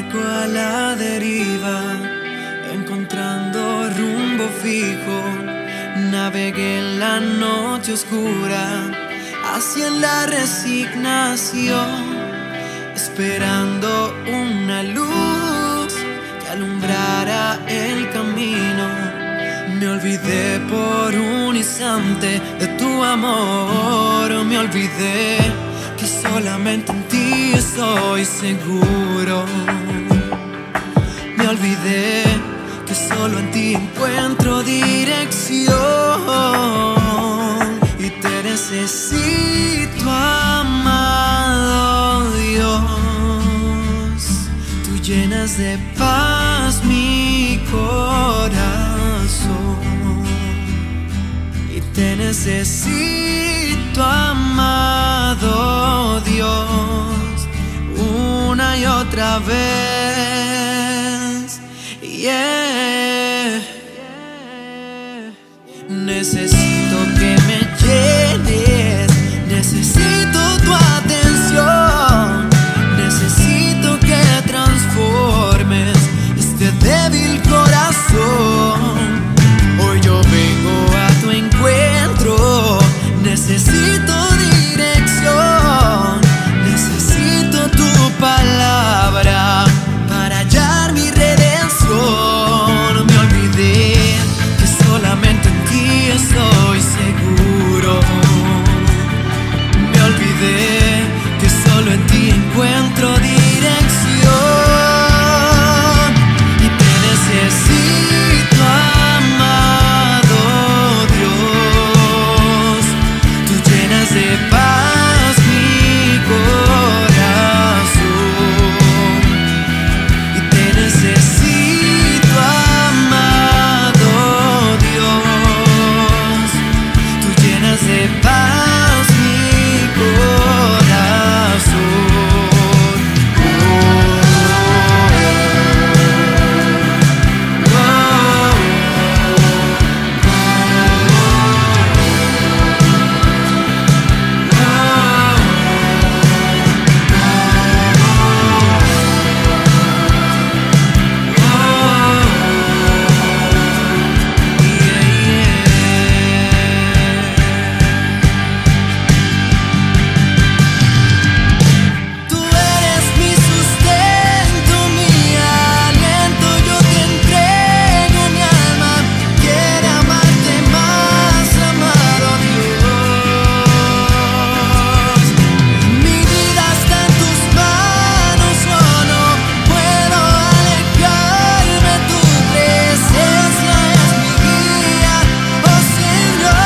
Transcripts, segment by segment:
barco a la deriva, encontrando rumbo fijo. Navegué en la noche oscura hacia la resignación, esperando una luz que alumbrara el camino. Me olvidé por un instante de tu amor, me olvidé que solamente en ti estoy seguro. Me olvidé que solo en ti encuentro dirección y te necesito, amado Dios. Tú llenas de paz mi corazón y te necesito, amado Dios, una y otra vez. Yeah. Necesito que me llenes, necesito tu atención, necesito que transformes este débil corazón. Hoy yo vengo a tu encuentro, necesito dirección, necesito tu palabra para hallar mi redención. Me olvidé que solamente en ti estoy seguro. Me olvidé que solo en ti encuentro dirección y te necesito, amado Dios. Tú llenas de paz mi corazón y te necesito, amado Dios. Tú llenas de paz mi corazón. Tú eres mi sustento, mi aliento, yo te entrego mi alma. Quiero amarte más, amado Dios. Mi vida está en tus manos, yo no puedo alejarme. Tu presencia es mi guía, oh Señor.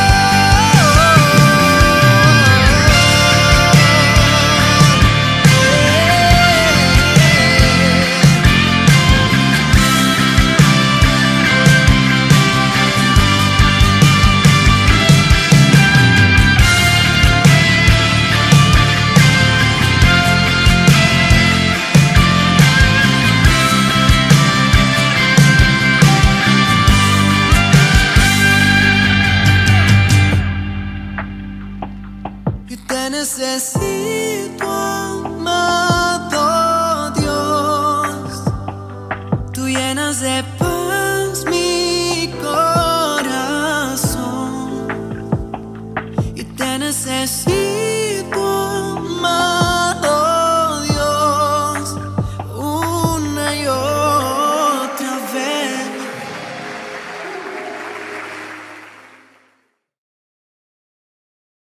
Y te necesito, amado Dios. Tú llenas de paz mi corazón y te necesito, amado